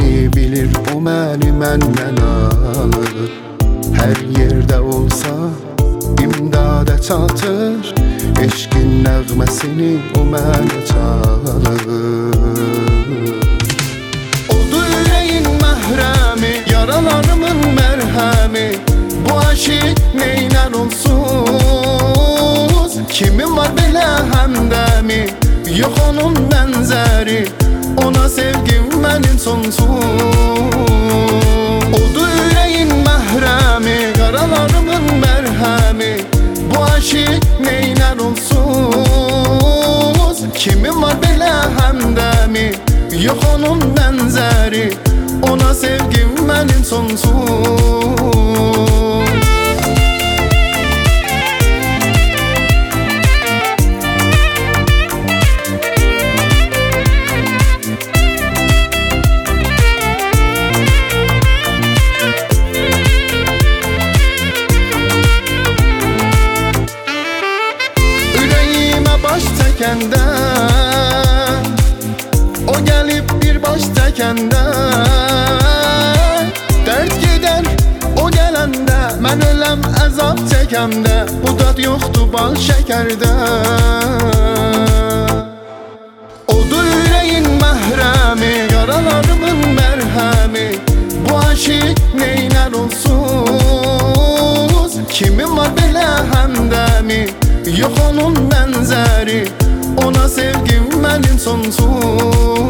Sevdiyimi bilir o məni məndən alır. Hər yerdə olsa imdada çatır, eşqin nəğməsini o mənə çalır. Odur ürəyin məhrəmi, yaralarımın mərhəmi, bu aşıq neynər onsuz? Kimin var belə həmdəmi, yox onun bənzəri, ona sevgim mənim sonsuz. Odur ürəyin məhrəmi, yaralarımın mərhəmi, bu aşıq neynər onsuz? Kimin var belə həmdəmi, yox onun bənzəri, ona sevgim mənim sonsuz. Baş çəkəndə, o gəlib bir baş çəkəndə, dərd gedər o gələndə, mən öləm əzab çəkəmdə, bu dad yoxdur bal şəkərdə. Odur ürəyin məhrəmi, yaralarımın mərhəmi, bu aşıq neynər onsuz? Kimin var belə həmdəmi, yox onun bənzəri, ona sevgim mənim sonsuz.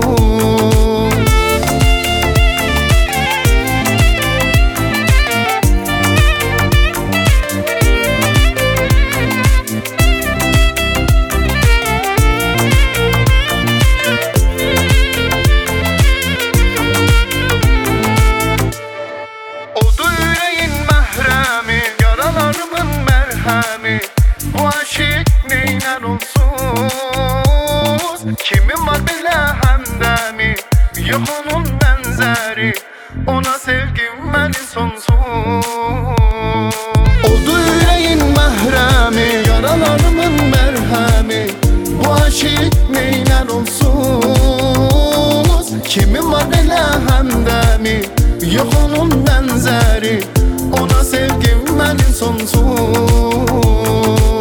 Odur ürəyin məhrəmi, yaralarımın mərhəmi, bu aşıq neynər onsuz? Kimin var belə həmdəmi, yox onun bənzəri, ona sevgim mənim sonsuz. Odur ürəyin məhrəmi, yaralarımın mərhəmi, bu aşıq neynər onsuz? Kimin var belə həmdəmi, yox onun bənzəri, ona sevgim mənim sonsuz.